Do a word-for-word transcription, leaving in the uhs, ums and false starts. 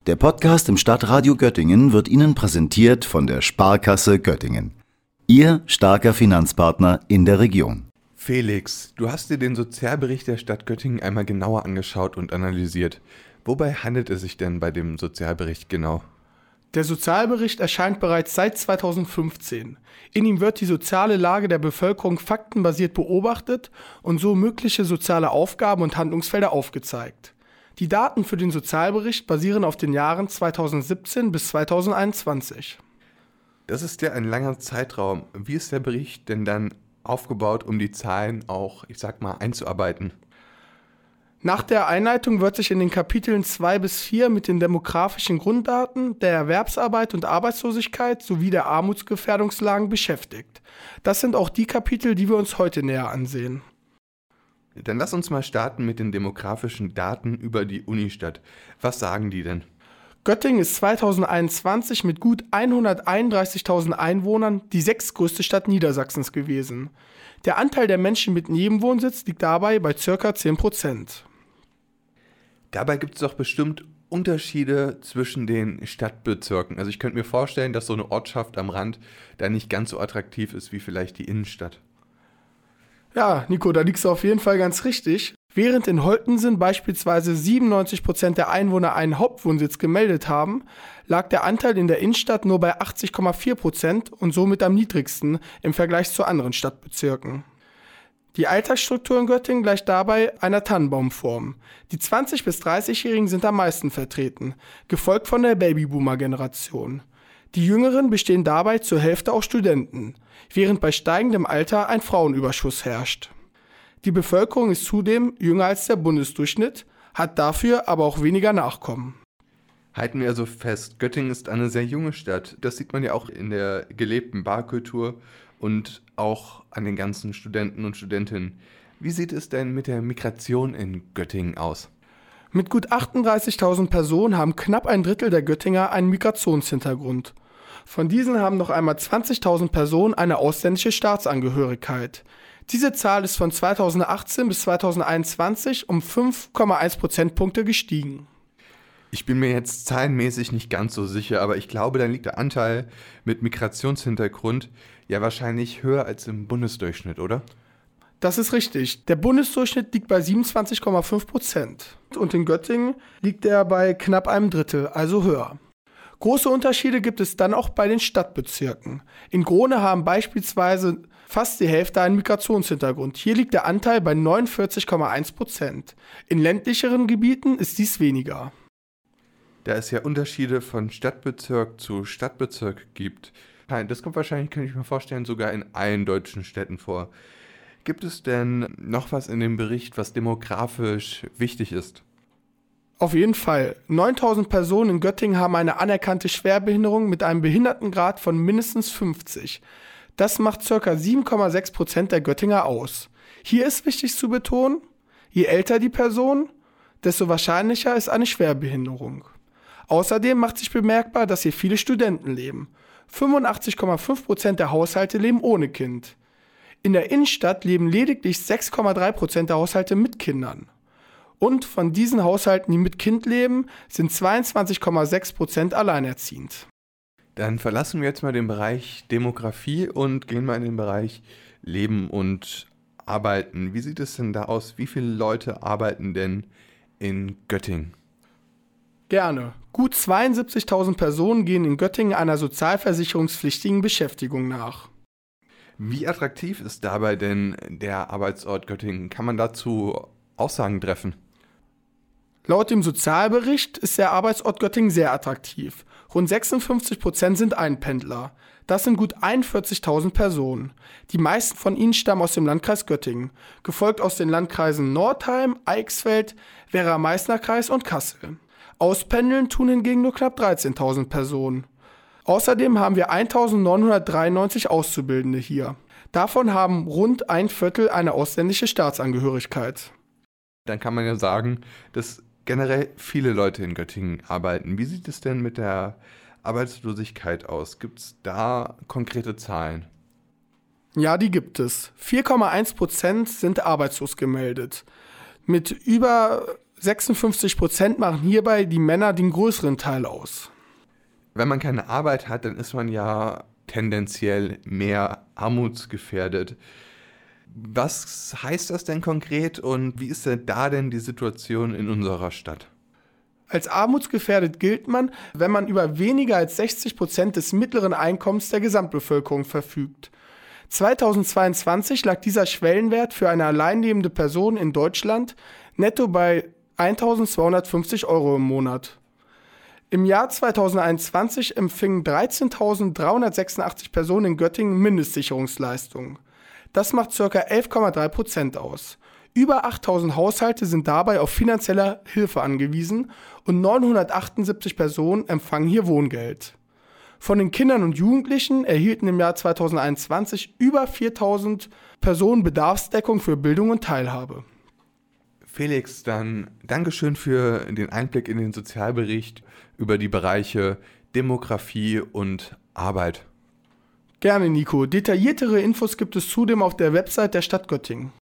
Der Podcast im Stadtradio Göttingen wird Ihnen präsentiert von der Sparkasse Göttingen. Ihr starker Finanzpartner in der Region. Felix, du hast dir den Sozialbericht der Stadt Göttingen einmal genauer angeschaut und analysiert. Wobei handelt es sich denn bei dem Sozialbericht genau? Der Sozialbericht erscheint bereits seit zweitausendfünfzehn. In ihm wird die soziale Lage der Bevölkerung faktenbasiert beobachtet und so mögliche soziale Aufgaben und Handlungsfelder aufgezeigt. Die Daten für den Sozialbericht basieren auf den Jahren zweitausendsiebzehn bis zweitausendeinundzwanzig. Das ist ja ein langer Zeitraum. Wie ist der Bericht denn dann aufgebaut, um die Zahlen auch, ich sag mal, einzuarbeiten? Nach der Einleitung wird sich in den Kapiteln zwei bis vier mit den demografischen Grunddaten, der Erwerbsarbeit und Arbeitslosigkeit sowie der Armutsgefährdungslagen beschäftigt. Das sind auch die Kapitel, die wir uns heute näher ansehen. Dann lass uns mal starten mit den demografischen Daten über die Unistadt. Was sagen die denn? Göttingen ist zweitausendeinundzwanzig mit gut hunderteinunddreißigtausend Einwohnern die sechstgrößte Stadt Niedersachsens gewesen. Der Anteil der Menschen mit Nebenwohnsitz liegt dabei bei ca. zehn Prozent. Dabei gibt es doch bestimmt Unterschiede zwischen den Stadtbezirken. Also ich könnte mir vorstellen, dass so eine Ortschaft am Rand da nicht ganz so attraktiv ist wie vielleicht die Innenstadt. Ja, Nico, da liegst du auf jeden Fall ganz richtig. Während in Holtensen beispielsweise siebenundneunzig Prozent der Einwohner einen Hauptwohnsitz gemeldet haben, lag der Anteil in der Innenstadt nur bei achtzig Komma vier Prozent und somit am niedrigsten im Vergleich zu anderen Stadtbezirken. Die Altersstruktur in Göttingen gleicht dabei einer Tannenbaumform. Die zwanzig- bis dreißigjährigen sind am meisten vertreten, gefolgt von der Babyboomer-Generation. Die Jüngeren bestehen dabei zur Hälfte aus Studenten, während bei steigendem Alter ein Frauenüberschuss herrscht. Die Bevölkerung ist zudem jünger als der Bundesdurchschnitt, hat dafür aber auch weniger Nachkommen. Halten wir also fest, Göttingen ist eine sehr junge Stadt. Das sieht man ja auch in der gelebten Barkultur und auch an den ganzen Studenten und Studentinnen. Wie sieht es denn mit der Migration in Göttingen aus? Mit gut achtunddreißigtausend Personen haben knapp ein Drittel der Göttinger einen Migrationshintergrund. Von diesen haben noch einmal zwanzigtausend Personen eine ausländische Staatsangehörigkeit. Diese Zahl ist von zweitausendachtzehn bis zweitausendeinundzwanzig um fünf Komma eins Prozentpunkte gestiegen. Ich bin mir jetzt zahlenmäßig nicht ganz so sicher, aber ich glaube, dann liegt der Anteil mit Migrationshintergrund ja wahrscheinlich höher als im Bundesdurchschnitt, oder? Das ist richtig. Der Bundesdurchschnitt liegt bei siebenundzwanzig Komma fünf Prozent und in Göttingen liegt er bei knapp einem Drittel, also höher. Große Unterschiede gibt es dann auch bei den Stadtbezirken. In Grohne haben beispielsweise fast die Hälfte einen Migrationshintergrund. Hier liegt der Anteil bei neunundvierzig Komma eins Prozent. In ländlicheren Gebieten ist dies weniger. Da es ja Unterschiede von Stadtbezirk zu Stadtbezirk gibt, das kommt wahrscheinlich, kann ich mir vorstellen, sogar in allen deutschen Städten vor. Gibt es denn noch was in dem Bericht, was demografisch wichtig ist? Auf jeden Fall. neuntausend Personen in Göttingen haben eine anerkannte Schwerbehinderung mit einem Behindertengrad von mindestens fünfzig. Das macht ca. sieben Komma sechs Prozent der Göttinger aus. Hier ist wichtig zu betonen, je älter die Person, desto wahrscheinlicher ist eine Schwerbehinderung. Außerdem macht sich bemerkbar, dass hier viele Studenten leben. fünfundachtzig Komma fünf Prozent der Haushalte leben ohne Kind. In der Innenstadt leben lediglich sechs Komma drei Prozent der Haushalte mit Kindern. Und von diesen Haushalten, die mit Kind leben, sind zweiundzwanzig Komma sechs Prozent alleinerziehend. Dann verlassen wir jetzt mal den Bereich Demografie und gehen mal in den Bereich Leben und Arbeiten. Wie sieht es denn da aus? Wie viele Leute arbeiten denn in Göttingen? Gerne. Gut zweiundsiebzigtausend Personen gehen in Göttingen einer sozialversicherungspflichtigen Beschäftigung nach. Wie attraktiv ist dabei denn der Arbeitsort Göttingen? Kann man dazu Aussagen treffen? Laut dem Sozialbericht ist der Arbeitsort Göttingen sehr attraktiv. Rund sechsundfünfzig Prozent sind Einpendler. Das sind gut einundvierzigtausend Personen. Die meisten von ihnen stammen aus dem Landkreis Göttingen, gefolgt aus den Landkreisen Nordheim, Eichsfeld, Werra-Meißner-Kreis und Kassel. Auspendeln tun hingegen nur knapp dreizehntausend Personen. Außerdem haben wir eintausendneunhundertdreiundneunzig Auszubildende hier. Davon haben rund ein Viertel eine ausländische Staatsangehörigkeit. Dann kann man ja sagen, dass generell viele Leute in Göttingen arbeiten. Wie sieht es denn mit der Arbeitslosigkeit aus? Gibt es da konkrete Zahlen? Ja, die gibt es. vier Komma eins Prozent sind arbeitslos gemeldet. Mit über sechsundfünfzig Prozent machen hierbei die Männer den größeren Teil aus. Wenn man keine Arbeit hat, dann ist man ja tendenziell mehr armutsgefährdet. Was heißt das denn konkret und wie ist denn da denn die Situation in unserer Stadt? Als armutsgefährdet gilt man, wenn man über weniger als sechzig Prozent des mittleren Einkommens der Gesamtbevölkerung verfügt. zweitausendzweiundzwanzig lag dieser Schwellenwert für eine alleinlebende Person in Deutschland netto bei eintausendzweihundertfünfzig Euro im Monat. Im Jahr zweitausendeinundzwanzig empfingen dreizehntausenddreihundertsechsundachtzig Personen in Göttingen Mindestsicherungsleistungen. Das macht ca. elf Komma drei Prozent aus. Über achttausend Haushalte sind dabei auf finanzielle Hilfe angewiesen und neunhundertachtundsiebzig Personen empfangen hier Wohngeld. Von den Kindern und Jugendlichen erhielten im Jahr zweitausendeinundzwanzig über viertausend Personen Bedarfsdeckung für Bildung und Teilhabe. Felix, dann Dankeschön für den Einblick in den Sozialbericht über die Bereiche Demografie und Arbeit. Gerne, Nico. Detailliertere Infos gibt es zudem auf der Website der Stadt Göttingen.